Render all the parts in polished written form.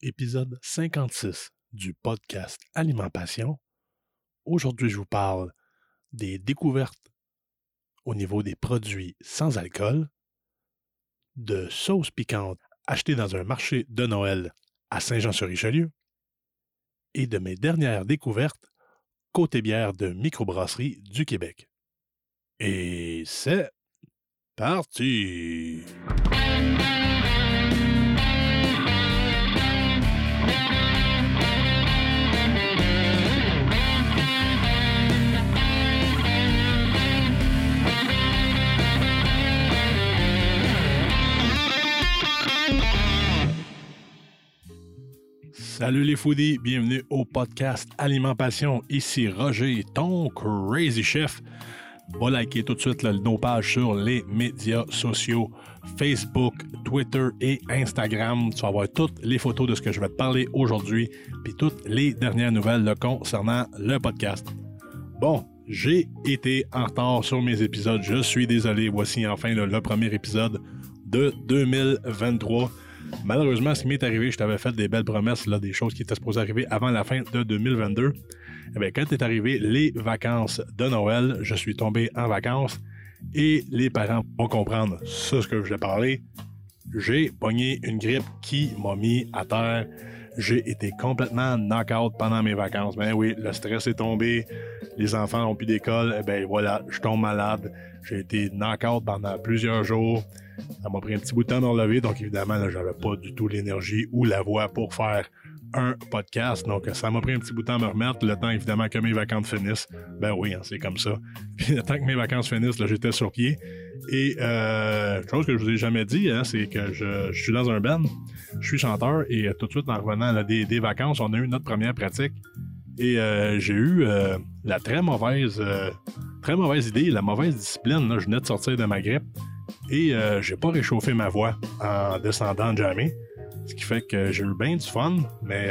épisode 56 du podcast Alimentation. Aujourd'hui, je vous parle des découvertes au niveau des produits sans alcool, de sauces piquantes achetées dans un marché de Noël à Saint-Jean-sur-Richelieu et de mes dernières découvertes côté bière de microbrasserie du Québec. Et c'est parti! Salut les foodies, bienvenue au podcast Alimentation. Ici Roger, ton crazy chef. Va liker tout de suite nos pages sur les médias sociaux, Facebook, Twitter et Instagram. Tu vas voir toutes les photos de ce que je vais te parler aujourd'hui, puis toutes les dernières nouvelles concernant le podcast. Bon, j'ai été en retard sur mes épisodes, je suis désolé. Voici enfin le premier épisode de 2023. Malheureusement, ce qui m'est arrivé, je t'avais fait des belles promesses, des choses qui étaient supposées arriver avant la fin de 2022. Eh bien, quand est arrivé les vacances de Noël, je suis tombé en vacances et les parents vont comprendre ce que je vais parler. J'ai pogné une grippe qui m'a mis à terre. J'ai été complètement knock-out pendant mes vacances. Ben oui, le stress est tombé, les enfants n'ont plus d'école, eh bien voilà, je tombe malade. J'ai été knock-out pendant plusieurs jours. Ça m'a pris un petit bout de temps de me relever, donc évidemment, là, j'avais pas du tout l'énergie ou la voix pour faire un podcast. Donc, ça m'a pris un petit bout de temps à me remettre, le temps évidemment que mes vacances finissent. Ben oui, c'est comme ça. Puis le temps que mes vacances finissent, là, j'étais sur pied. Et chose que je vous ai jamais dit, c'est que je suis dans un band, je suis chanteur et tout de suite en revenant là, des vacances, on a eu notre première pratique. Et j'ai eu la très mauvaise idée, la mauvaise discipline. Là, je venais de sortir de ma grippe et j'ai pas réchauffé ma voix en descendant jamais. Ce qui fait que j'ai eu bien du fun, mais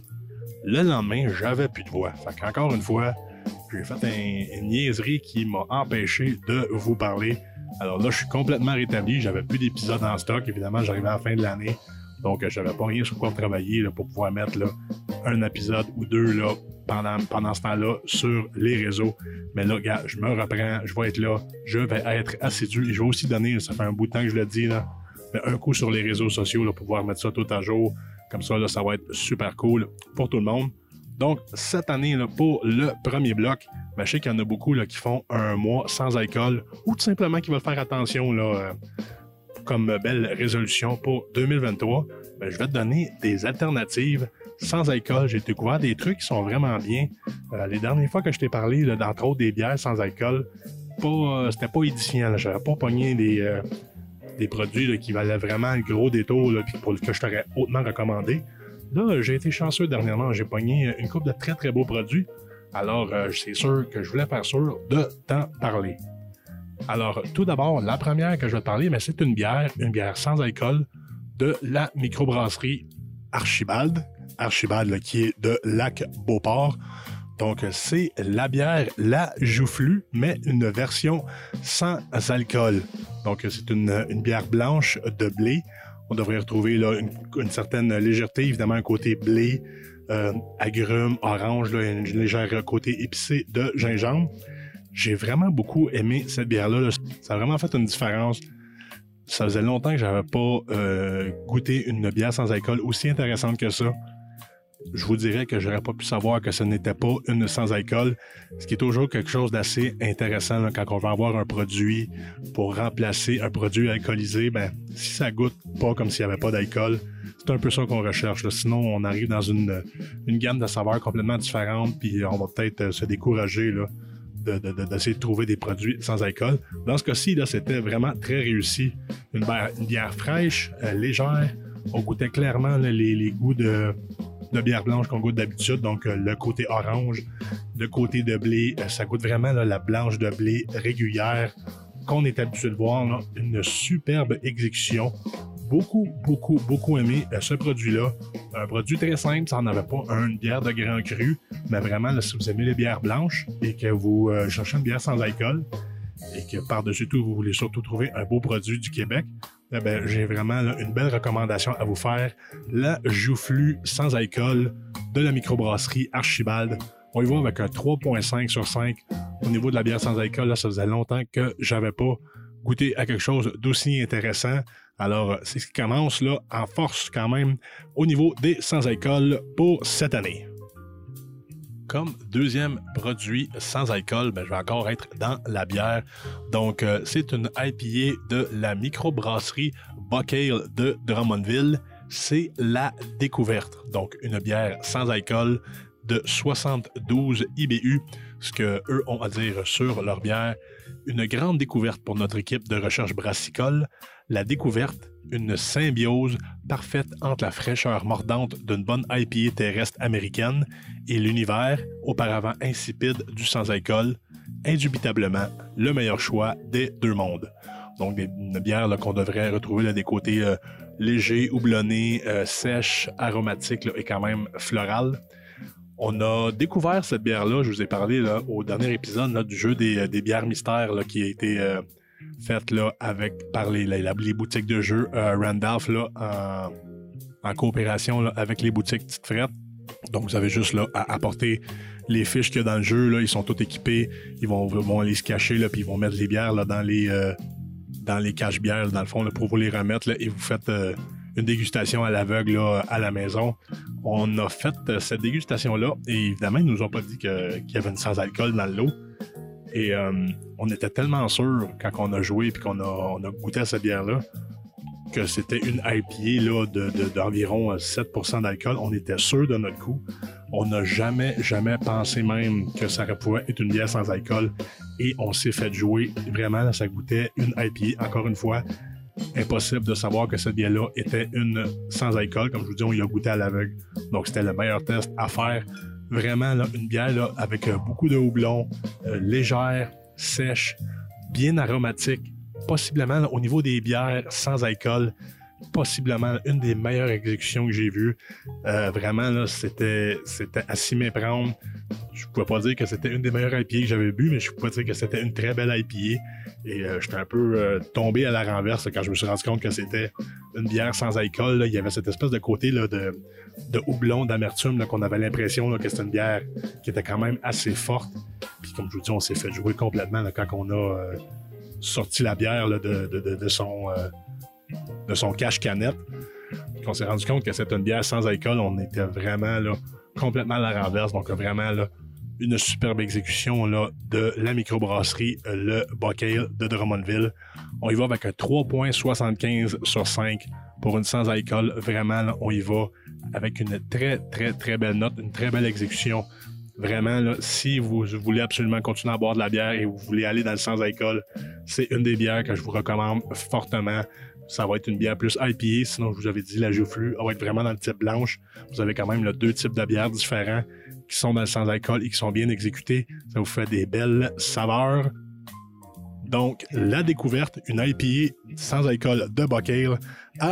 le lendemain, j'avais plus de voix. Fait qu'encore une fois, j'ai fait une niaiserie qui m'a empêché de vous parler. Alors là, je suis complètement rétabli. J'avais plus d'épisodes en stock. Évidemment, j'arrivais à la fin de l'année. Donc, j'avais pas rien sur quoi travailler pour pouvoir mettre un épisode ou deux pendant ce temps-là sur les réseaux. Mais là, gars, je me reprends. Je vais être là. Je vais être assidu. Et je vais aussi donner, ça fait un bout de temps que je le dis, mais un coup sur les réseaux sociaux pour pouvoir mettre ça tout à jour. Comme ça, ça va être super cool pour tout le monde. Donc, cette année, pour le premier bloc, je sais qu'il y en a beaucoup qui font un mois sans alcool ou tout simplement qui veulent faire attention comme belle résolution pour 2023. Je vais te donner des alternatives sans alcool. J'ai découvert des trucs qui sont vraiment bien. Les dernières fois que je t'ai parlé, d'entre autres des bières sans alcool, c'était pas édifiant. J'avais pas pogné des produits qui valaient vraiment le gros détour pour que je t'aurais hautement recommandé. Là, j'ai été chanceux dernièrement. J'ai pogné une couple de très très beaux produits. Alors, c'est sûr que je voulais faire sûr de t'en parler. Alors, tout d'abord, la première que je vais te parler, mais c'est une bière sans alcool de la microbrasserie Archibald. Archibald, qui est de Lac-Beauport. Donc, c'est la bière La Joufflue, mais une version sans alcool. Donc, c'est une bière blanche de blé. On devrait retrouver une certaine légèreté, évidemment, un côté blé, agrumes, orange, une légère côté épicé de gingembre. J'ai vraiment beaucoup aimé cette bière-là. Ça a vraiment fait une différence. Ça faisait longtemps que j'avais pas goûté une bière sans alcool aussi intéressante que ça. Je vous dirais que j'aurais pas pu savoir que ce n'était pas une sans alcool, ce qui est toujours quelque chose d'assez intéressant quand on va avoir un produit pour remplacer un produit alcoolisé. Si ça goûte pas comme s'il n'y avait pas d'alcool, c'est un peu ça qu'on recherche. Sinon, on arrive dans une gamme de saveurs complètement différente, puis on va peut-être se décourager d'essayer de trouver des produits sans alcool. Dans ce cas-ci, c'était vraiment très réussi. Une bière fraîche, légère. On goûtait clairement les goûts de bière blanche qu'on goûte d'habitude, donc le côté orange, le côté de blé, ça goûte vraiment la blanche de blé régulière qu'on est habitué de voir, une superbe exécution. Beaucoup aimé ce produit-là. Un produit très simple, ça n'en avait pas une bière de grand cru, mais vraiment, si vous aimez les bières blanches et que vous cherchez une bière sans alcool et que par-dessus tout, vous voulez surtout trouver un beau produit du Québec, j'ai vraiment là, une belle recommandation à vous faire. La Joufflu sans alcool de la microbrasserie Archibald. On y va avec un 3.5 sur 5. Au niveau de la bière sans alcool, là, ça faisait longtemps que j'avais pas goûté à quelque chose d'aussi intéressant. Alors, c'est ce qui commence là en force quand même au niveau des sans alcool pour cette année. Comme deuxième produit sans alcool, je vais encore être dans la bière. Donc, c'est une IPA de la microbrasserie Buck Ale de Drummondville. C'est la découverte. Donc, une bière sans alcool de 72 IBU, ce qu'eux ont à dire sur leur bière. Une grande découverte pour notre équipe de recherche brassicole. La découverte, une symbiose parfaite entre la fraîcheur mordante d'une bonne IPA terrestre américaine et l'univers, auparavant insipide, du sans-alcool. Indubitablement, le meilleur choix des deux mondes. Donc, une bière là, qu'on devrait retrouver là, des côtés légers, houblonnés, sèches, aromatiques là, et quand même florales. On a découvert cette bière-là, je vous ai parlé là, au dernier épisode là, du jeu des bières mystères là, qui a été faite là, par les boutiques de jeux Randolph là, en coopération là, avec les boutiques Tite Frette. Donc vous avez juste là, à apporter les fiches qu'il y a dans le jeu, là, ils sont tous équipés, ils vont aller se cacher, là, puis ils vont mettre les bières là, dans les caches-bières, dans le fond, là, pour vous les remettre, là, et vous faites une dégustation à l'aveugle là, à la maison. On a fait cette dégustation-là et évidemment, ils nous ont pas dit qu'il y avait une sans-alcool dans le lot. Et on était tellement sûr quand on a joué et qu'on a goûté à cette bière-là que c'était une IPA là, d'environ 7% d'alcool. On était sûr de notre coup. On n'a jamais pensé même que ça pourrait être une bière sans alcool. Et on s'est fait jouer. Vraiment, là, ça goûtait une IPA. Encore une fois, impossible de savoir que cette bière-là était une sans alcool. Comme je vous dis, on y a goûté à l'aveugle. Donc, c'était le meilleur test à faire. Vraiment, là, une bière là, avec beaucoup de houblon, légère, sèche, bien aromatique. Possiblement, là, au niveau des bières sans alcool, possiblement une des meilleures exécutions que j'ai vues. Vraiment, là, c'était à s'y méprendre. Je ne pouvais pas dire que c'était une des meilleures IPA que j'avais bu, mais je pouvais dire que c'était une très belle IPA. Et j'étais un peu tombé à la renverse quand je me suis rendu compte que c'était une bière sans alcool. Là. Il y avait cette espèce de côté là, de houblon, d'amertume, là, qu'on avait l'impression là, que c'était une bière qui était quand même assez forte. Puis comme je vous dis, on s'est fait jouer complètement là, quand on a sorti la bière là, de son cache-canette. On s'est rendu compte que c'était une bière sans alcool. On était vraiment là, complètement à la renverse. Donc vraiment là, une superbe exécution là, de la microbrasserie le Buck Ale de Drummondville. On y va avec un 3.75 sur 5 pour une sans alcool. Vraiment, là, on y va avec une très, très, très belle note, une très belle exécution. Vraiment, là, si vous voulez absolument continuer à boire de la bière et vous voulez aller dans le sans alcool, c'est une des bières que je vous recommande fortement. Ça va être une bière plus IPA, sinon je vous avais dit la Joufflu, elle va être vraiment dans le type blanche. Vous avez quand même là, deux types de bières différents qui sont dans le sans-alcool et qui sont bien exécutés. Ça vous fait des belles saveurs. Donc, la découverte, une IPA sans alcool de Buck Ale à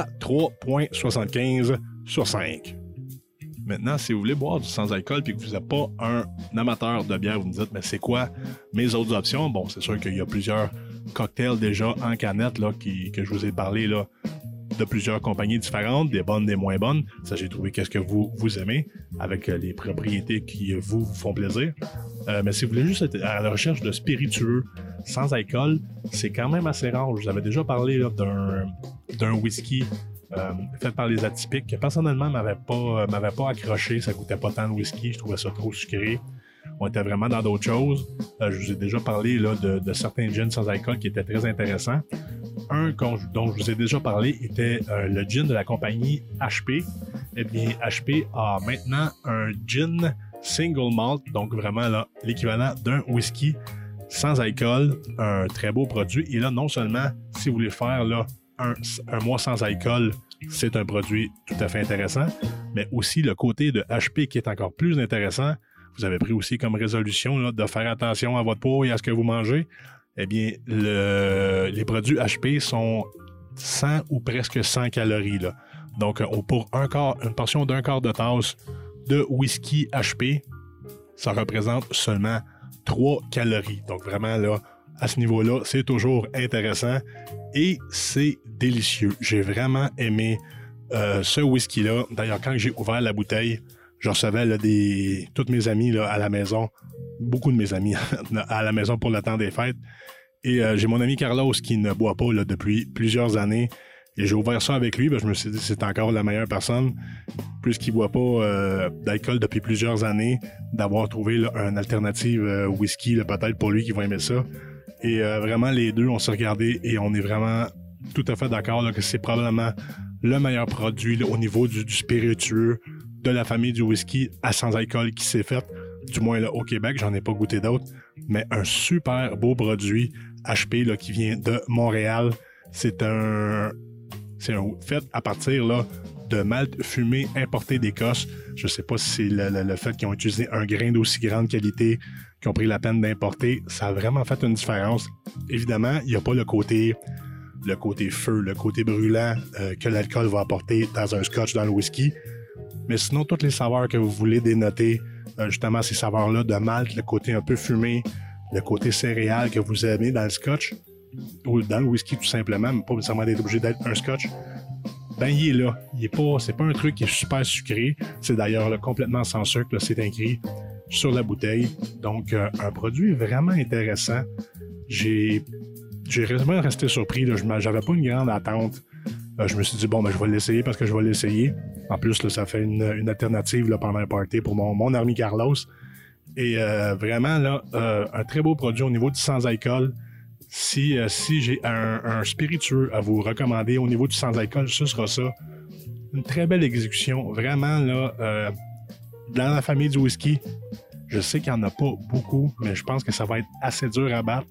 3.75 sur 5. Maintenant, si vous voulez boire du sans-alcool et que vous n'êtes pas un amateur de bière, vous me dites, mais c'est quoi mes autres options? Bon, c'est sûr qu'il y a plusieurs cocktails déjà en canette là, que je vous ai parlé là, de plusieurs compagnies différentes, des bonnes, des moins bonnes. Ça, j'ai trouvé qu'est-ce que vous aimez avec les propriétés qui vous font plaisir. Mais si vous voulez juste être à la recherche de spiritueux sans alcool, c'est quand même assez rare. Je vous avais déjà parlé là, d'un whisky fait par les Atypiques, qui personnellement m'avait pas accroché. Ça goûtait pas tant de whisky, je trouvais ça trop sucré. On était vraiment dans d'autres choses. Je vous ai déjà parlé là, de certains gins sans alcool qui étaient très intéressants. Un dont je vous ai déjà parlé était le gin de la compagnie HP. Eh bien, HP a maintenant un gin single malt, donc vraiment là, l'équivalent d'un whisky sans alcool. Un très beau produit. Et là, non seulement, si vous voulez faire là, un mois sans alcool, c'est un produit tout à fait intéressant, mais aussi le côté de HP qui est encore plus intéressant. Vous avez pris aussi comme résolution là, de faire attention à votre peau et à ce que vous mangez. Eh bien, les produits HP sont 100 ou presque 100 calories. Là. Donc, pour une portion d'un quart de tasse de whisky HP, ça représente seulement 3 calories. Donc, vraiment, là, à ce niveau-là, c'est toujours intéressant et c'est délicieux. J'ai vraiment aimé ce whisky-là. D'ailleurs, quand j'ai ouvert la bouteille, je recevais là, tous mes amis là, à la maison, beaucoup de mes amis à la maison pour le temps des fêtes. Et j'ai mon ami Carlos qui ne boit pas là, depuis plusieurs années. Et j'ai ouvert ça avec lui, je me suis dit c'est encore la meilleure personne, puisqu'il ne boit pas d'alcool depuis plusieurs années, d'avoir trouvé là, une alternative whisky, là, peut-être pour lui qui va aimer ça. Et vraiment, les deux, on s'est regardés et on est vraiment tout à fait d'accord là, que c'est probablement le meilleur produit là, au niveau du spiritueux de la famille du whisky à sans alcool qui s'est fait. Du moins là, au Québec, j'en ai pas goûté d'autres, mais un super beau produit HP là, qui vient de Montréal. C'est un fait à partir là, de malt fumé importé d'Écosse. Je sais pas si c'est le fait qu'ils ont utilisé un grain d'aussi grande qualité, qu'ils ont pris la peine d'importer. Ça a vraiment fait une différence. Évidemment, il n'y a pas le côté feu, le côté brûlant que l'alcool va apporter dans un scotch, dans le whisky. Mais sinon, toutes les saveurs que vous voulez dénoter, justement ces saveurs-là de malt, le côté un peu fumé, le côté céréal que vous aimez dans le scotch, ou dans le whisky tout simplement, mais pas nécessairement d'être obligé d'être un scotch, ben il est là. C'est pas un truc qui est super sucré. C'est d'ailleurs là, complètement sans sucre, là, c'est écrit sur la bouteille. Donc, un produit vraiment intéressant. J'ai vraiment resté surpris. Là. J'avais pas une grande attente. Je me suis dit, bon, ben, je vais l'essayer parce que je vais l'essayer. En plus, là, ça fait une alternative là, pendant un party pour mon ami Carlos. Et vraiment, là, un très beau produit au niveau du sans-alcool. Si j'ai un spiritueux à vous recommander au niveau du sans-alcool, ce sera ça. Une très belle exécution. Vraiment, là, dans la famille du whisky, je sais qu'il n'y en a pas beaucoup, mais je pense que ça va être assez dur à battre.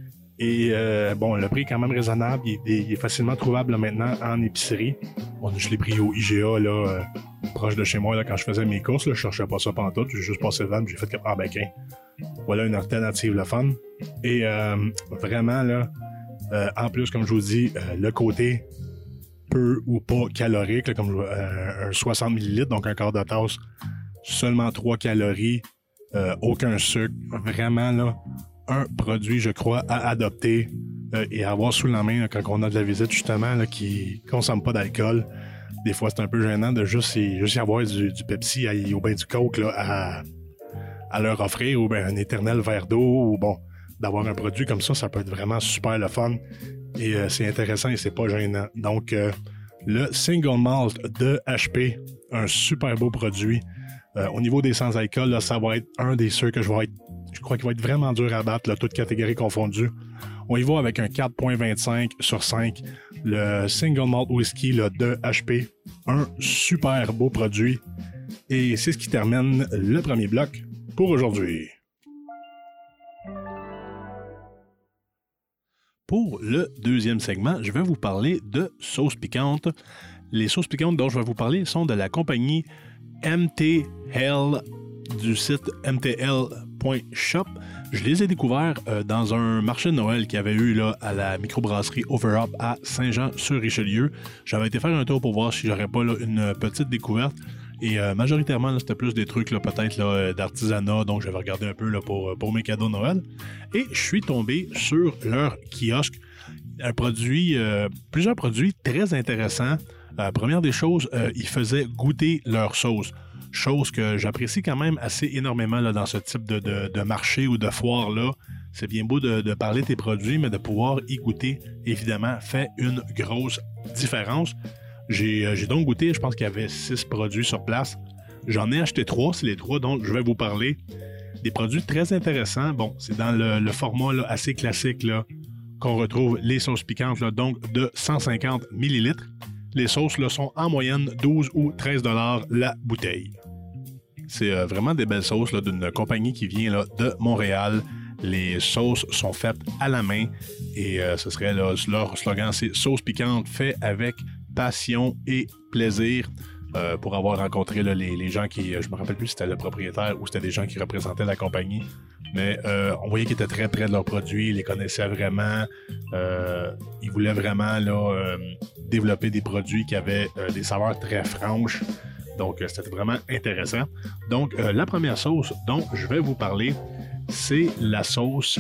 Et bon, le prix est quand même raisonnable. Il est facilement trouvable là, maintenant en épicerie. Bon, je l'ai pris au IGA, là, proche de chez moi, là, quand je faisais mes courses. Là, je cherchais pas ça pantoute. J'ai juste passé devant, j'ai fait que, ah ben, voilà une alternative, le fun. Et vraiment, là, en plus, comme je vous dis, le côté peu ou pas calorique, là, comme un 60 ml, donc un quart de tasse, seulement 3 calories, aucun sucre. Vraiment, là, un produit, je crois, à adopter et à avoir sous la main là, quand on a de la visite, justement, là, qui ne consomme pas d'alcool. Des fois, c'est un peu gênant de juste y avoir du Pepsi ou bien du Coke là, à leur offrir, ou bien un éternel verre d'eau, ou bon, d'avoir un produit comme ça peut être vraiment super le fun. Et c'est intéressant et c'est pas gênant. Donc, le Single Malt de HP, un super beau produit. Au niveau des sans-alcool, là, ça va être un des ceux que je crois qu'il va être vraiment dur à battre, là, toutes catégories confondues. On y va avec un 4.25 sur 5. Le Single Malt Whisky là, de HP. Un super beau produit. Et c'est ce qui termine le premier bloc pour aujourd'hui. Pour le deuxième segment, je vais vous parler de sauces piquantes. Les sauces piquantes dont je vais vous parler sont de la compagnie MTL du site mtl.shop. Je les ai découverts dans un marché de Noël qu'il y avait eu là, à la microbrasserie Overup à Saint-Jean-sur-Richelieu. J'avais été faire un tour pour voir si j'aurais pas là, une petite découverte. Et majoritairement, là, c'était plus des trucs là, peut-être là, d'artisanat, donc j'avais regardé un peu là, pour mes cadeaux de Noël. Et je suis tombé sur leur kiosque. Plusieurs produits très intéressants. Première des choses, ils faisaient goûter leur sauce. Chose que j'apprécie quand même assez énormément là, dans ce type de marché ou de foire-là. C'est bien beau de parler de tes produits, mais de pouvoir y goûter, évidemment, fait une grosse différence. J'ai donc goûté, je pense qu'il y avait 6 produits sur place. J'en ai acheté 3, c'est les 3 dont je vais vous parler. Des produits très intéressants. Bon, c'est dans le format là, assez classique là, qu'on retrouve les sauces piquantes, là, donc de 150 ml. Les sauces là, sont en moyenne 12 ou 13 $ la bouteille. C'est vraiment des belles sauces là, d'une compagnie qui vient là, de Montréal. Les sauces sont faites à la main et ce serait là, leur slogan, c'est « Sauce piquante fait avec passion et plaisir ». Pour avoir rencontré là, les gens qui, je me rappelle plus si c'était le propriétaire ou c'était des gens qui représentaient la compagnie, mais on voyait qu'ils étaient très près de leurs produits, ils les connaissaient vraiment, ils voulaient vraiment là, développer des produits qui avaient des saveurs très franches, donc c'était vraiment intéressant. Donc la première sauce dont je vais vous parler, c'est la sauce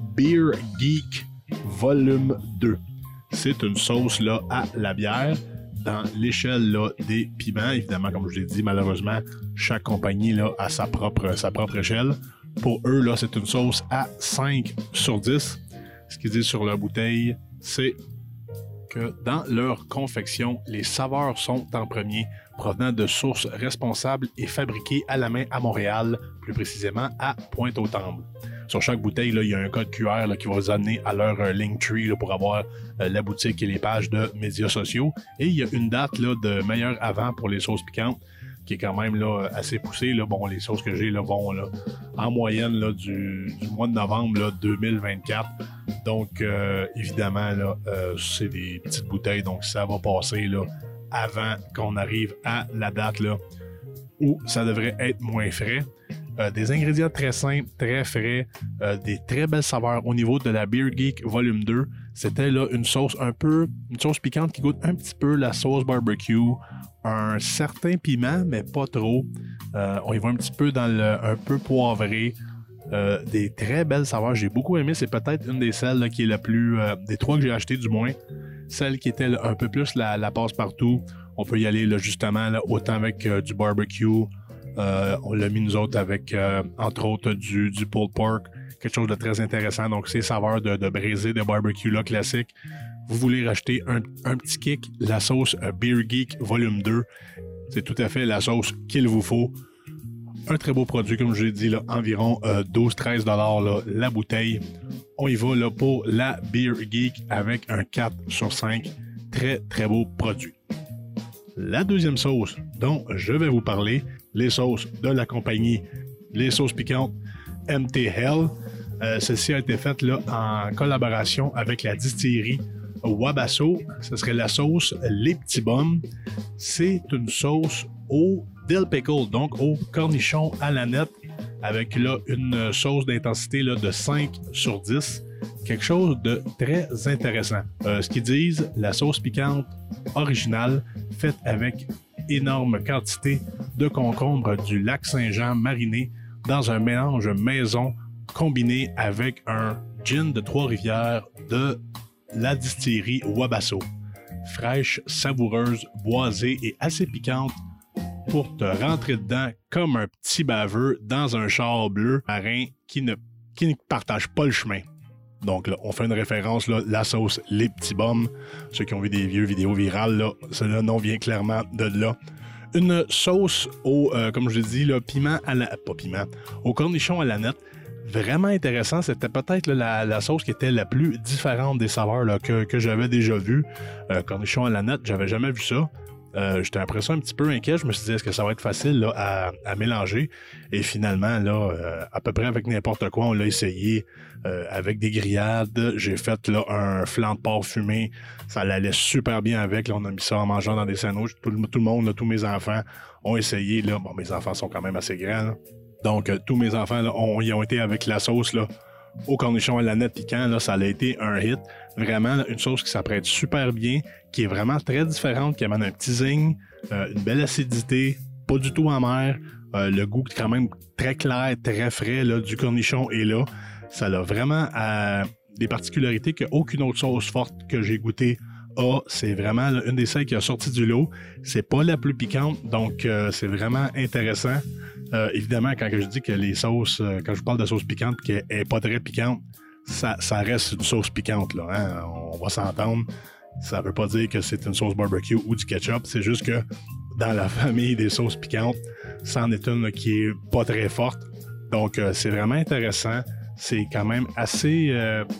Beer Geek Volume 2. C'est une sauce là, à la bière dans l'échelle là, des piments. Évidemment, comme je l'ai dit, malheureusement, chaque compagnie là, a sa propre échelle. Pour eux, là, c'est une sauce à 5 sur 10. Ce qu'ils disent sur leur bouteille, c'est que dans leur confection, les saveurs sont en premier, provenant de sources responsables et fabriquées à la main à Montréal, plus précisément à Pointe-aux-Trembles. Sur chaque bouteille, là, il y a un code QR là, qui va vous amener à leur Linktree là, pour avoir la boutique et les pages de médias sociaux. Et il y a une date là, de meilleur avant pour les sauces piquantes, qui est quand même là, assez poussée. Là. Bon, les sauces que j'ai là, vont là, en moyenne là, du mois de novembre là, 2024. Donc, évidemment, là, c'est des petites bouteilles, donc ça va passer là, avant qu'on arrive à la date là, où ça devrait être moins frais. Des ingrédients très simples, très frais, des très belles saveurs. Au niveau de la Beer Geek Volume 2, c'était là une sauce piquante qui goûte un petit peu la sauce barbecue, un certain piment, mais pas trop. On y va un petit peu dans un peu poivré. Des très belles saveurs. J'ai beaucoup aimé. C'est peut-être une des celles là, qui est la plus... des trois que j'ai achetées du moins. Celle qui était là, un peu plus la passe-partout. On peut y aller là, justement là, autant avec du barbecue. On l'a mis nous autres avec, entre autres, du pulled pork. Quelque chose de très intéressant. Donc, ces saveurs de braisé, de barbecue là, classique. Vous voulez racheter un petit kick, la sauce Beer Geek Volume 2. C'est tout à fait la sauce qu'il vous faut. Un très beau produit, comme je l'ai dit, là, environ 12-13$ là, la bouteille. On y va là, pour la Beer Geek avec un 4 sur 5. Très, très beau produit. La deuxième sauce dont je vais vous parler, les sauces de la compagnie, les sauces piquantes MT Hell. Celle-ci a été faite là, en collaboration avec la distillerie Wabasso. Ce serait la sauce Les Petits Bums. C'est une sauce au dill pickle, donc au cornichon à la nette, avec là, une sauce d'intensité là, de 5 sur 10. Quelque chose de très intéressant. Ce qu'ils disent, la sauce piquante originale, faite avec énorme quantité de concombres du lac Saint-Jean marinés dans un mélange maison combiné avec un gin de Trois-Rivières de la distillerie Wabasso. Fraîche, savoureuse, boisée et assez piquante pour te rentrer dedans comme un petit baveux dans un char bleu marin qui ne partage pas le chemin. Donc là, on fait une référence, là, la sauce Les Petits Bums. Ceux qui ont vu des vieux vidéos virales, là, le nom vient clairement de là. Une sauce au, comme je l'ai dit, là, au cornichon à la nette. Vraiment intéressant. C'était peut-être là, la sauce qui était la plus différente des saveurs là, que j'avais déjà vues. Cornichon à la nette, j'avais jamais vu ça. J'étais après ça un petit peu inquiet. Je me suis dit, est-ce que ça va être facile là, à mélanger? Et finalement, là, à peu près avec n'importe quoi, on l'a essayé avec des grillades. J'ai fait là, un flan de porc fumé. Ça allait super bien avec. Là, on a mis ça en mangeant dans des sandwichs. Tout le monde, là, tous mes enfants ont essayé. Là. Bon, mes enfants sont quand même assez grands. Là. Donc, tous mes enfants là, ils ont été avec la sauce là, au cornichon à la nette piquant. Là, ça a été un hit. Vraiment, là, une sauce qui s'apprête super bien, qui est vraiment très différente, qui amène un petit zing, une belle acidité, pas du tout amer, le goût quand même très clair, très frais là, du cornichon est là. Ça a vraiment des particularités qu'aucune autre sauce forte que j'ai goûtée a. C'est vraiment là, une des celles qui a sorti du lot. C'est pas la plus piquante, donc c'est vraiment intéressant. Évidemment, quand je dis que les sauces, quand je parle de sauce piquante qui est pas très piquante, ça reste une sauce piquante, là, hein? On va s'entendre. Ça veut pas dire que c'est une sauce barbecue ou du ketchup, c'est juste que dans la famille des sauces piquantes, c'en est une là, qui est pas très forte. Donc, c'est vraiment intéressant. C'est quand même assez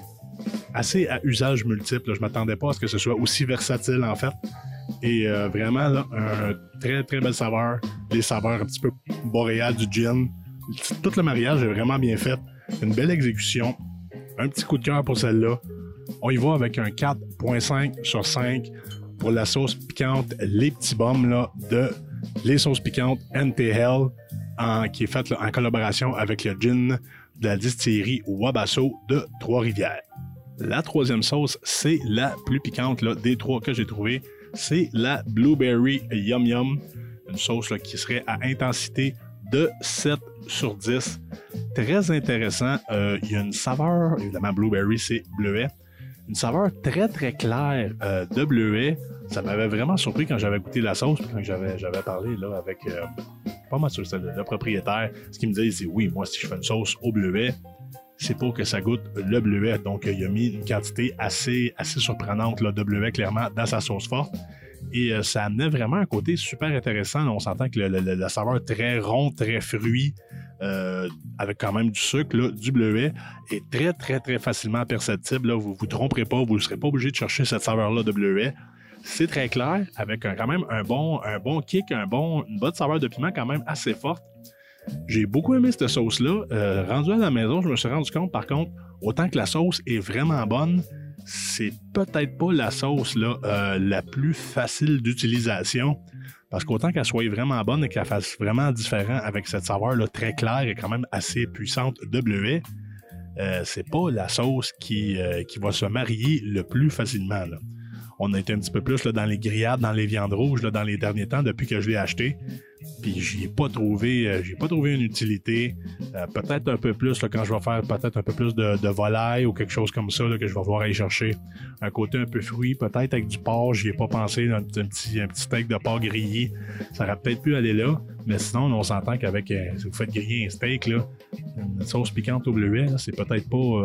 à usage multiple. Là. Je m'attendais pas à ce que ce soit aussi versatile, en fait. Et vraiment, là, un très, très belle saveur. Les saveurs un petit peu boréales du gin. Tout le mariage est vraiment bien fait. Une belle exécution. Un petit coup de cœur pour celle-là. On y va avec un 4.5 sur 5 pour la sauce piquante Les Petits Bums là, de les sauces piquantes NT Hell qui est faite là, en collaboration avec le gin de la distillerie Wabasso de Trois-Rivières. La troisième sauce, c'est la plus piquante là, des trois que j'ai trouvées. C'est la Blueberry Yum Yum. Une sauce là, qui serait à intensité de 7 sur 10. très intéressant. Il y a une saveur, évidemment, blueberry, c'est bleuet. Une saveur très, très claire de bleuet. Ça m'avait vraiment surpris quand j'avais goûté la sauce, quand j'avais parlé là, avec pas mal sûr, c'était le propriétaire. Ce qu'il me disait, c'est oui, moi, si je fais une sauce au bleuet, c'est pour que ça goûte le bleuet. Donc, il a mis une quantité assez surprenante là, de bleuet, clairement, dans sa sauce forte. Et ça amenait vraiment un côté super intéressant. Là, on s'entend que la saveur très rond, très fruit, avec quand même du sucre, là, du bleuet, est très, très, très facilement perceptible. Là. Vous ne vous tromperez pas, vous ne serez pas obligé de chercher cette saveur-là de bleuet. C'est très clair, avec quand même un bon kick, une bonne saveur de piment quand même assez forte. J'ai beaucoup aimé cette sauce-là. Rendu à la maison, je me suis rendu compte, par contre, autant que la sauce est vraiment bonne, c'est peut-être pas la sauce là, la plus facile d'utilisation. Parce qu'autant qu'elle soit vraiment bonne et qu'elle fasse vraiment différent avec cette saveur là, très claire et quand même assez puissante de bleuet, c'est pas la sauce qui va se marier le plus facilement. Là. On a été un petit peu plus là, dans les grillades, dans les viandes rouges là, dans les derniers temps depuis que je l'ai acheté. Puis j'y ai pas trouvé une utilité. Peut-être un peu plus là, quand je vais faire peut-être un peu plus de volaille ou quelque chose comme ça là, que je vais pouvoir aller chercher. Un côté un peu fruit, peut-être avec du porc. J'y ai pas pensé, là, un petit steak de porc grillé. Ça aurait peut-être pu aller là. Mais sinon, on s'entend qu'avec si vous faites griller un steak, là, une sauce piquante au bleuet, là, c'est peut-être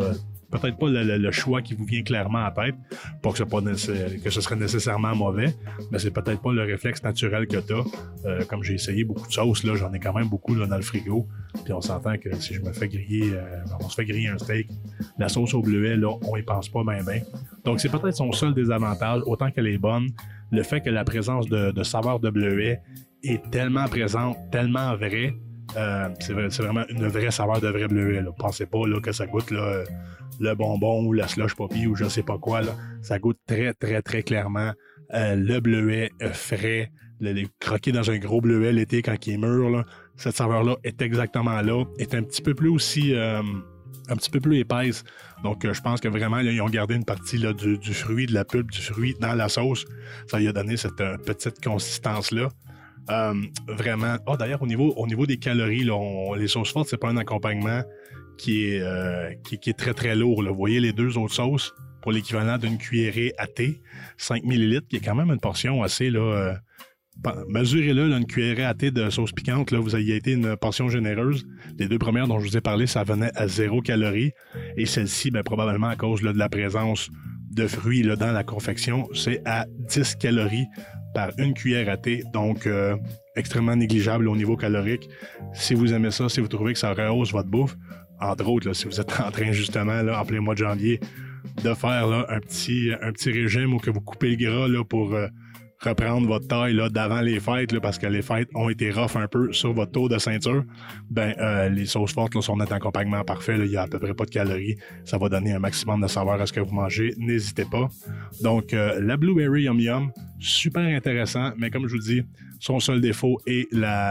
pas le choix qui vous vient clairement en tête. Pas que ce serait nécessairement mauvais, mais c'est peut-être pas le réflexe naturel que tu as. Comme j'ai essayé beaucoup de sauces, là, j'en ai quand même beaucoup là, dans le frigo. Puis on s'entend que si je me fais griller, on se fait griller un steak, la sauce au bleuet, là, on y pense pas bien. Donc c'est peut-être son seul désavantage, autant qu'elle est bonne. Le fait que la présence de saveur de bleuet est tellement présente, tellement vraie. C'est vraiment une vraie saveur de vrai bleuet. Là. Pensez pas là, que ça goûte là, le bonbon ou la slush poppy ou je sais pas quoi. Là. Ça goûte très, très, très clairement le bleuet frais. Croquer dans un gros bleuet l'été quand il est mûr. Là. Cette saveur-là est exactement là. Est un petit peu plus aussi... un petit peu plus épaisse. Donc, je pense que vraiment, là, ils ont gardé une partie là, du fruit, de la pulpe du fruit dans la sauce. Ça lui a donné cette petite consistance-là. Vraiment. D'ailleurs, au niveau des calories, là, les sauces fortes, c'est pas un accompagnement qui est très, très lourd. Là. Vous voyez les deux autres sauces pour l'équivalent d'une cuillerée à thé, 5 ml, qui est quand même une portion assez... là. Mesurez-le, là, une cuillerée à thé de sauce piquante, là, vous avez été une portion généreuse. Les deux premières dont je vous ai parlé, ça venait à 0 calories. Et celle-ci, ben, probablement à cause là, de la présence de fruits là, dans la confection, c'est à 10 calories par une cuillère à thé. Donc, extrêmement négligeable au niveau calorique. Si vous aimez ça, si vous trouvez que ça rehausse votre bouffe, entre autres, là, si vous êtes en train justement, là, en plein mois de janvier, de faire là, un petit régime où que vous coupez le gras là, pour... reprendre votre taille là, d'avant les fêtes, là, parce que les fêtes ont été rough un peu sur votre taux de ceinture, les sauces fortes là, sont notre accompagnement parfait. Là, il n'y a à peu près pas de calories. Ça va donner un maximum de saveur à ce que vous mangez. N'hésitez pas. Donc, la Blueberry Yum Yum, super intéressant, mais comme je vous dis, son seul défaut est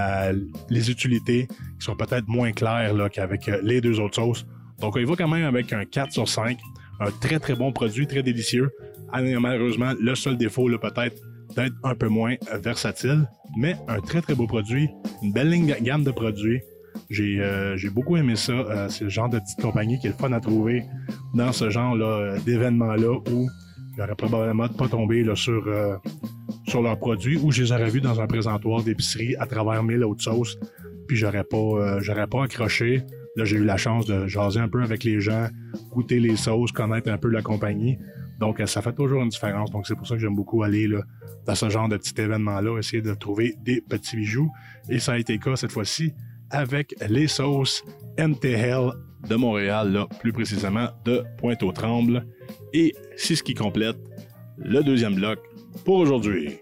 les utilités qui sont peut-être moins claires là, qu'avec les deux autres sauces. Donc, il va quand même avec un 4 sur 5. Un très, très bon produit, très délicieux. Malheureusement, le seul défaut, là, peut-être, d'être un peu moins versatile, mais un très très beau produit, une belle gamme de produits. J'ai beaucoup aimé ça. C'est le genre de petite compagnie qui est le fun à trouver dans ce genre là, d'événements-là où j'aurais probablement pas tombé là, sur leurs produits ou je les aurais vus dans un présentoir d'épicerie à travers 1000 autres sauces, puis j'aurais pas accroché. Là, j'ai eu la chance de jaser un peu avec les gens, goûter les sauces, connaître un peu la compagnie. Donc, ça fait toujours une différence. Donc, c'est pour ça que j'aime beaucoup aller là, dans ce genre de petit événement-là, essayer de trouver des petits bijoux. Et ça a été le cas cette fois-ci avec les sauces MTL de Montréal, là, plus précisément de Pointe-aux-Trembles. Et c'est ce qui complète le deuxième bloc pour aujourd'hui.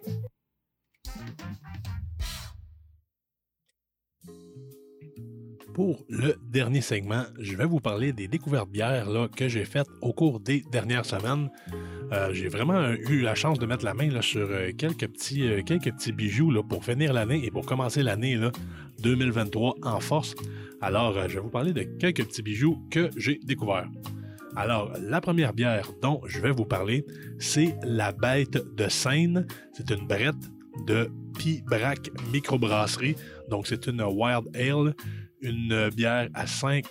Pour le dernier segment, je vais vous parler des découvertes bières là, que j'ai faites au cours des dernières semaines. J'ai vraiment eu la chance de mettre la main là, sur quelques petits bijoux là, pour finir l'année et pour commencer l'année là, 2023 en force. Alors, je vais vous parler de quelques petits bijoux que j'ai découverts. Alors, la première bière dont je vais vous parler, c'est la Bête de Seine. C'est une brette de Pibrac Microbrasserie. Donc, c'est une Wild Ale, une bière à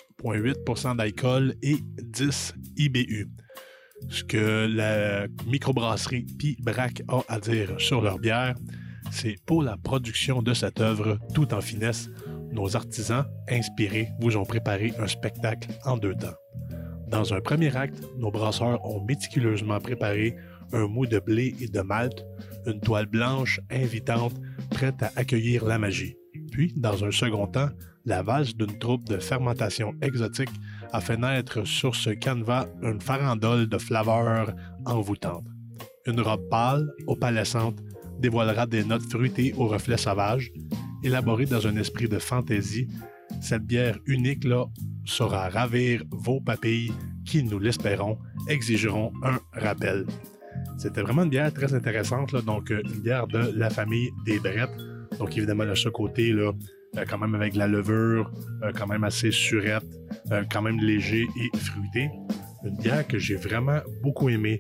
5,8% d'alcool et 10 IBU. Ce que la microbrasserie Pibrac a à dire sur leur bière, c'est pour la production de cette œuvre tout en finesse, nos artisans inspirés vous ont préparé un spectacle en 2 temps. Dans un premier acte, nos brasseurs ont méticuleusement préparé un mou de blé et de malt, une toile blanche invitante prête à accueillir la magie. Puis, dans un second temps, la valse d'une troupe de fermentation exotique a fait naître sur ce canevas une farandole de flaveurs envoûtantes. Une robe pâle, opalescente, dévoilera des notes fruitées au reflet sauvage. Élaborée dans un esprit de fantaisie, cette bière unique là saura ravir vos papilles qui, nous l'espérons, exigeront un rappel. C'était vraiment une bière très intéressante, là, donc une bière de la famille des Brettes. Donc évidemment, de ce côté, là, quand même avec de la levure, quand même assez surette, quand même léger et fruité. Une bière que j'ai vraiment beaucoup aimée.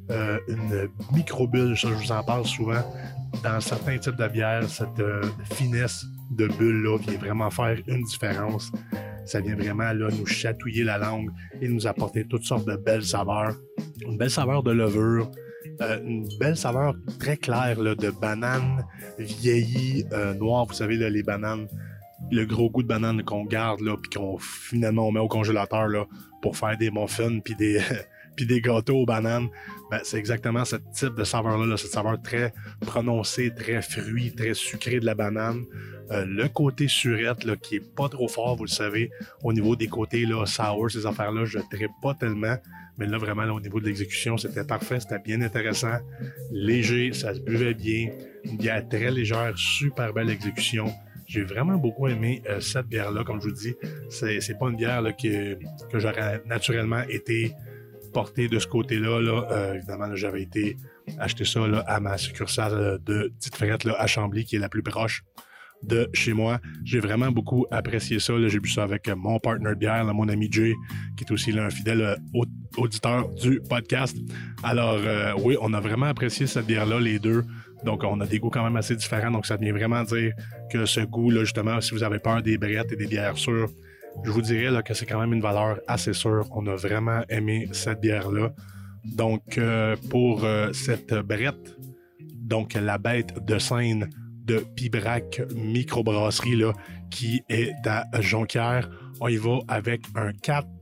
Une microbulle, ça je vous en parle souvent. Dans certains types de bières, cette finesse de bulle-là vient vraiment faire une différence. Ça vient vraiment là, nous chatouiller la langue et nous apporter toutes sortes de belles saveurs. Une belle saveur de levure, une belle saveur très claire là, de banane vieillie, noire. Vous savez, là, les bananes, le gros goût de banane qu'on garde là, puis qu'on finalement on met au congélateur là, pour faire des muffins puis des puis des gâteaux aux bananes. Ben, c'est exactement ce type de saveur-là, là, cette saveur très prononcée, très fruit, très sucrée de la banane. Le côté surette là, qui est pas trop fort, vous le savez, au niveau des côtés là, sour, ces affaires-là, je ne trippe pas tellement. Mais là, vraiment, là, au niveau de l'exécution, c'était parfait, c'était bien intéressant, léger, ça se buvait bien, une bière très légère, super belle exécution. J'ai vraiment beaucoup aimé cette bière-là, comme je vous dis. C'est pas une bière là, que j'aurais naturellement été porté de ce côté-là. Là. Évidemment, là, j'avais été acheter ça là, à ma succursale de Tite Frette là, à Chambly, qui est la plus proche de chez moi. J'ai vraiment beaucoup apprécié ça. Là. J'ai bu ça avec mon partner de bière, là, mon ami Jay, qui est aussi là, un fidèle auditeur du podcast. Alors, oui, on a vraiment apprécié cette bière-là, les deux. Donc, on a des goûts quand même assez différents. Donc, ça vient vraiment dire que ce goût-là, justement, si vous avez peur des brettes et des bières sûres, je vous dirais là, que c'est quand même une valeur assez sûre. On a vraiment aimé cette bière-là. Donc, pour cette brette, donc la bête de Seine de Pibrac Microbrasserie, là, qui est à Jonquière, on y va avec un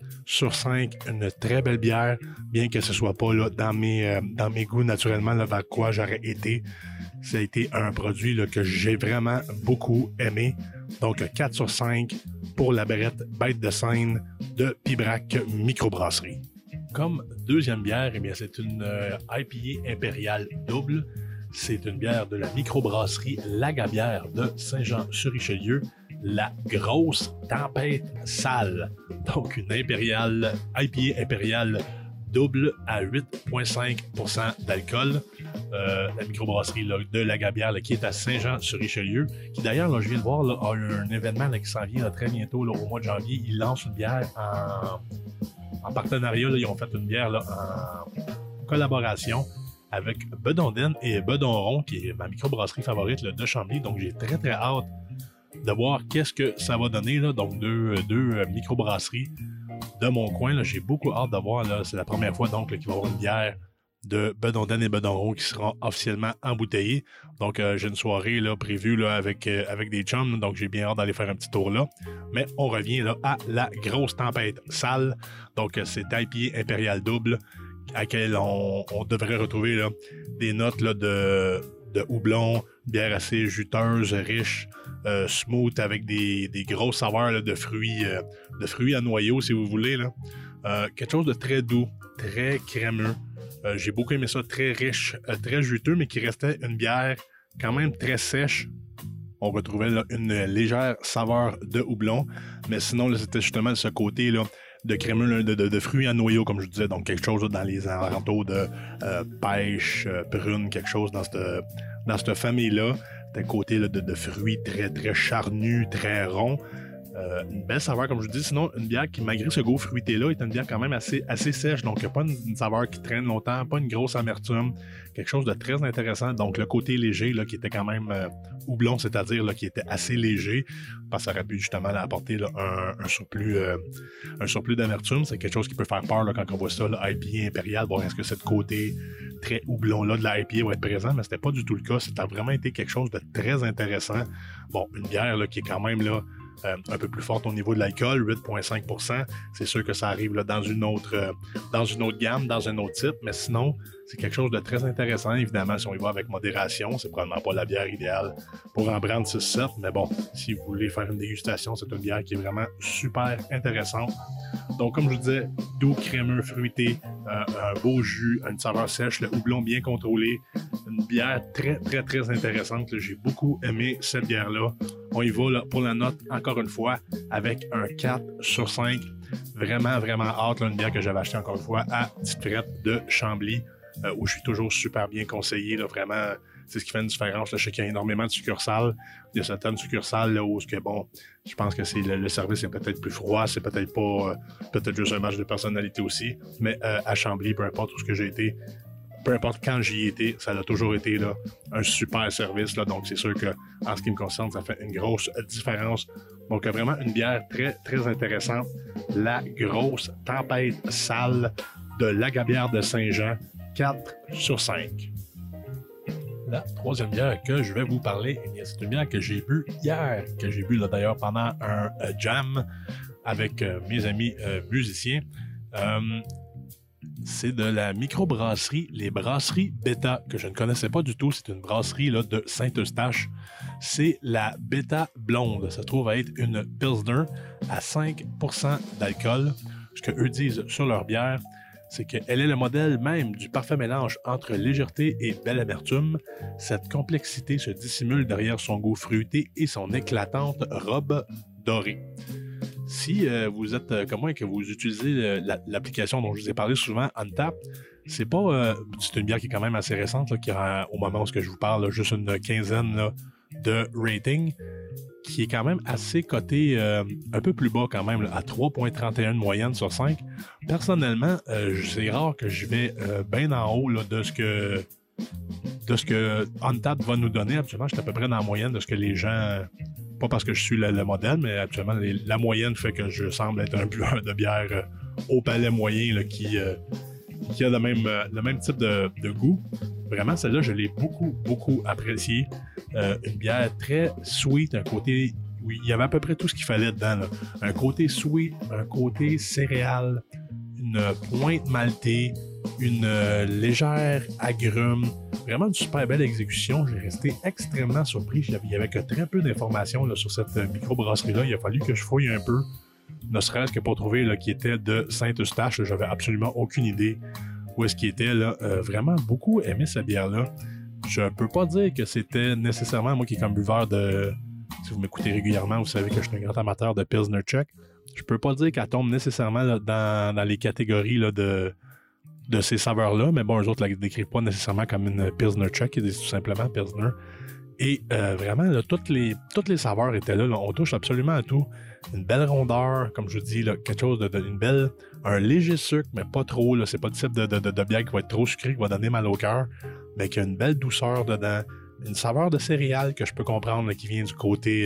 4/5, une très belle bière, bien que ce soit pas là, dans mes goûts naturellement là, vers quoi j'aurais été. Ça a été un produit là, que j'ai vraiment beaucoup aimé. Donc 4/5 pour la bête de Seine de Pibrac Microbrasserie. Comme deuxième bière, eh bien, c'est une IPA impériale double. C'est une bière de la microbrasserie Lagabière de Saint-Jean-sur-Richelieu, la grosse tempête sale. Donc une impériale, IPA impériale double à 8,5% d'alcool. La microbrasserie là, de Lagabière là, qui est à Saint-Jean-sur-Richelieu, qui d'ailleurs, là, je viens de voir, là, a un événement là, qui s'en vient là, très bientôt, là, au mois de janvier. Ils lancent une bière en partenariat. Là, ils ont fait une bière là, en collaboration avec Bedonden et Bedonron, qui est ma microbrasserie favorite là, de Chambly. Donc, j'ai très, très hâte de voir qu'est-ce que ça va donner. Là. Donc, deux microbrasseries de mon coin. Là. J'ai beaucoup hâte de voir. Là. C'est la première fois donc, là, qu'il va y avoir une bière de Bedonden et Bedonron qui sera officiellement embouteillée. Donc, j'ai une soirée là, prévue là, avec des chums. Donc, j'ai bien hâte d'aller faire un petit tour là. Mais on revient là, à la grosse tempête sale. Donc, c'est IPA Impérial Double, à laquelle on devrait retrouver là, des notes là, de houblon, bière assez juteuse, riche, smooth, avec des grosses saveurs là, de fruits à noyaux, si vous voulez. Là. Quelque chose de très doux, très crémeux. J'ai beaucoup aimé ça, très riche, très juteux, mais qui restait une bière quand même très sèche. On retrouvait là, une légère saveur de houblon, mais sinon, là, c'était justement ce côté là, de crémeux, de fruits à noyaux, comme je vous disais, donc quelque chose là, dans les alentours de pêche, prune, quelque chose dans cette famille-là. C'était un côté là, de fruits très, très charnus, très ronds. Une belle saveur, comme je vous dis. Sinon, une bière qui, malgré ce goût fruité-là, est une bière quand même assez sèche. Donc, il n'y a pas une saveur qui traîne longtemps, pas une grosse amertume. Quelque chose de très intéressant. Donc, le côté léger, là, qui était quand même houblon, c'est-à-dire là, qui était assez léger, parce que ça aurait pu justement là, apporter là, un surplus d'amertume. C'est quelque chose qui peut faire peur là, quand on voit ça, IPA impérial. Bon, est-ce que ce côté très houblon-là de la IPA va être présent? Mais c'était pas du tout le cas. C'était vraiment été quelque chose de très intéressant. Bon, une bière là, qui est quand même là, un peu plus forte au niveau de l'alcool, 8,5%. C'est sûr que ça arrive là, dans une autre gamme, dans un autre type, mais sinon, c'est quelque chose de très intéressant. Évidemment, si on y va avec modération, c'est probablement pas la bière idéale pour en prendre 6-7, mais bon, si vous voulez faire une dégustation, c'est une bière qui est vraiment super intéressante. Donc, comme je vous disais, doux, crémeux, fruité, un beau jus, une saveur sèche, le houblon bien contrôlé, une bière très, très, très intéressante. J'ai beaucoup aimé cette bière-là. On y va là, pour la note, encore une fois, avec un 4/5. Vraiment, vraiment hâte. Là, une bière que j'avais achetée encore une fois à Petite Frette de Chambly, où je suis toujours super bien conseillé. Là, vraiment, c'est ce qui fait une différence. Là, je sais qu'il y a énormément de succursales. Il y a certaines succursales là, où bon, je pense que c'est le service est peut-être plus froid, c'est peut-être pas peut-être juste un match de personnalité aussi. Mais à Chambly, peu importe où ce que j'ai été, peu importe quand j'y ai été, ça a toujours été là, un super service. Là, donc, c'est sûr que en ce qui me concerne, ça fait une grosse différence. Donc, vraiment une bière très, très intéressante. La grosse tempête sale de Lagabière de Saint-Jean, 4/5. La troisième bière que je vais vous parler, c'est une bière que j'ai bu hier, que j'ai bu là, d'ailleurs pendant un jam avec mes amis musiciens. C'est de la microbrasserie, les brasseries Beta, que je ne connaissais pas du tout. C'est une brasserie là, de Saint-Eustache. C'est la Beta Blonde. Ça se trouve à être une Pilsner à 5% d'alcool. Ce qu'eux disent sur leur bière, c'est qu'elle est le modèle même du parfait mélange entre légèreté et belle amertume. Cette complexité se dissimule derrière son goût fruité et son éclatante robe dorée. Si vous êtes comme moi et que vous utilisez l'application dont je vous ai parlé souvent, Untap, c'est une bière qui est quand même assez récente, là, qui a, au moment où je vous parle, là, juste une quinzaine là, de rating, qui est quand même assez coté un peu plus bas quand même, là, à 3,31 de moyenne sur 5. Personnellement, c'est rare que je vais bien en haut là, de ce que Untap va nous donner. Actuellement, je suis à peu près dans la moyenne de ce que les gens... Pas parce que je suis le modèle, mais actuellement, la moyenne fait que je semble être un buveur de bière au palais moyen là, qui a le même type de goût. Vraiment, celle-là, je l'ai beaucoup, beaucoup appréciée. Une bière très sweet, un côté... Oui, il y avait à peu près tout ce qu'il fallait dedans. Là. Un côté sweet, un côté céréales, une pointe maltée, une légère agrume. Vraiment une super belle exécution. J'ai resté extrêmement surpris. Il n'y avait que très peu d'informations là, sur cette microbrasserie-là. Il a fallu que je fouille un peu, ne serait-ce que pour trouver là, qui était de Saint-Eustache. J'avais absolument aucune idée où est-ce qu'il était. Là. Vraiment beaucoup aimé cette bière-là. Je peux pas dire que c'était nécessairement, moi qui est comme buveur de... Si vous m'écoutez régulièrement, vous savez que je suis un grand amateur de Pilsner Czech. Je peux pas dire qu'elle tombe nécessairement là, dans les catégories là, de ces saveurs-là, mais bon, eux autres ne la décrivent pas nécessairement comme une Pilsner Czech, ils disent tout simplement Pilsner. Et vraiment, là, toutes les saveurs étaient là, on touche absolument à tout. Une belle rondeur, comme je vous dis, là, quelque chose un léger sucre, mais pas trop, là, c'est pas le type de bière qui va être trop sucré, qui va donner mal au cœur, mais qui a une belle douceur dedans, une saveur de céréales que je peux comprendre, là, qui vient du côté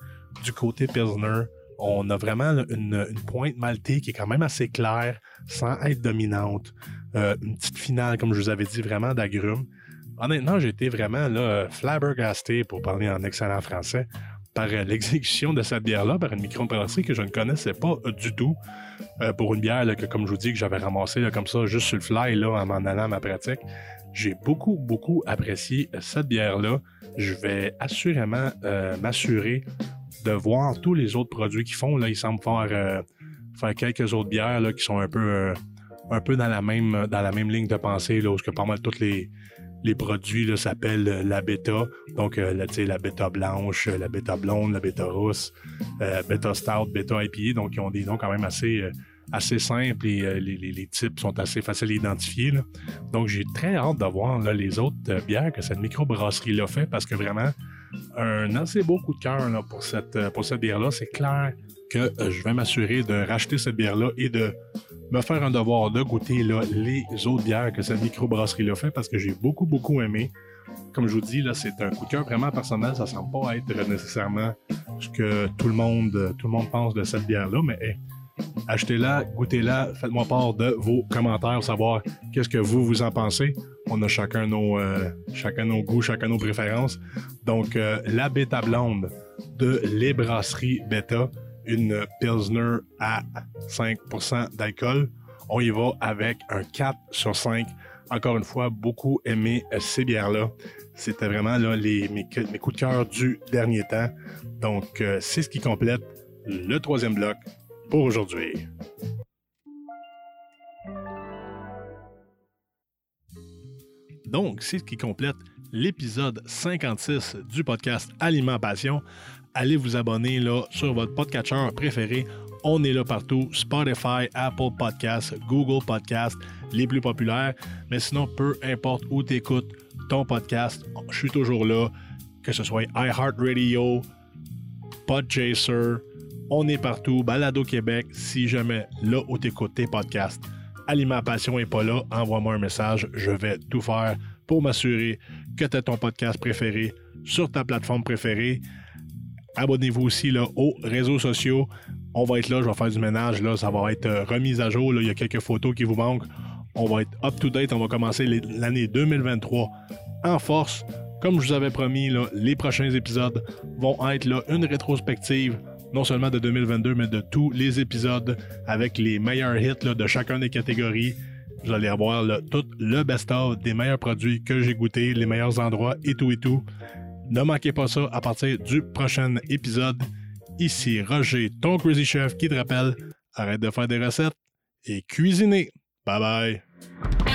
Pilsner. On a vraiment là, une pointe maltée qui est quand même assez claire, sans être dominante. Une petite finale, comme je vous avais dit, vraiment d'agrumes. Honnêtement, j'ai été vraiment là, flabbergasté, pour parler en excellent français, par l'exécution de cette bière-là, par une microbrasserie que je ne connaissais pas du tout. Pour une bière là, que, comme je vous dis, que j'avais ramassée là, comme ça, juste sur le fly, là, en m'en allant à ma pratique. J'ai beaucoup, beaucoup apprécié cette bière-là. Je vais assurément m'assurer de voir tous les autres produits qu'ils font. Là, ils semblent faire quelques autres bières là, qui sont un peu dans la même ligne de pensée, là, où que pas mal tous les produits là, s'appellent la bêta. Donc, la bêta blanche, la bêta blonde, la bêta rousse, bêta stout, bêta IPA. Donc, ils ont des noms quand même assez simples et les types sont assez faciles à identifier. Là. Donc, j'ai très hâte de voir là, les autres bières que cette microbrasserie-là fait, parce que vraiment, un assez beau coup de cœur là, pour cette bière-là. C'est clair, que je vais m'assurer de racheter cette bière-là et de me faire un devoir de goûter là, les autres bières que cette microbrasserie-là fait parce que j'ai beaucoup, beaucoup aimé. Comme je vous dis, là, c'est un coup de cœur vraiment personnel. Ça ne semble pas être nécessairement ce que tout le monde pense de cette bière-là, mais hey, achetez-la, goûtez-la, faites-moi part de vos commentaires, savoir qu'est-ce que vous en pensez. On a chacun nos goûts, chacun nos préférences. Donc, la Beta Blonde de Les Brasseries Beta, une Pilsner à 5% d'alcool. On y va avec un 4 sur 5. Encore une fois, beaucoup aimé ces bières-là. C'était vraiment là, mes coups de cœur du dernier temps. Donc, c'est ce qui complète le troisième bloc pour aujourd'hui. Donc, c'est ce qui complète l'épisode 56 du podcast Aliments Passion. Allez vous abonner là, sur votre podcatcher préféré. On est là partout, Spotify, Apple Podcasts, Google Podcasts, les plus populaires. Mais sinon, peu importe où tu écoutes ton podcast, je suis toujours là, que ce soit iHeartRadio, Podchaser, on est partout, Balado Québec, si jamais là où tu écoutes tes podcasts, Aliments Passion n'est pas là, envoie-moi un message, je vais tout faire pour m'assurer que tu as ton podcast préféré sur ta plateforme préférée. Abonnez-vous aussi là, aux réseaux sociaux. On va être là, je vais faire du ménage, là, ça va être remis à jour. Là, il y a quelques photos qui vous manquent. On va être up-to-date. On va commencer l'année 2023 en force. Comme je vous avais promis, là, les prochains épisodes vont être là, une rétrospective, non seulement de 2022, mais de tous les épisodes avec les meilleurs hits là, de chacune des catégories. Vous allez avoir là, tout le best-of des meilleurs produits que j'ai goûtés, les meilleurs endroits et tout et tout. Ne manquez pas ça à partir du prochain épisode. Ici Roger, ton Crazy Chef, qui te rappelle, arrête de faire des recettes et cuisiner. Bye bye!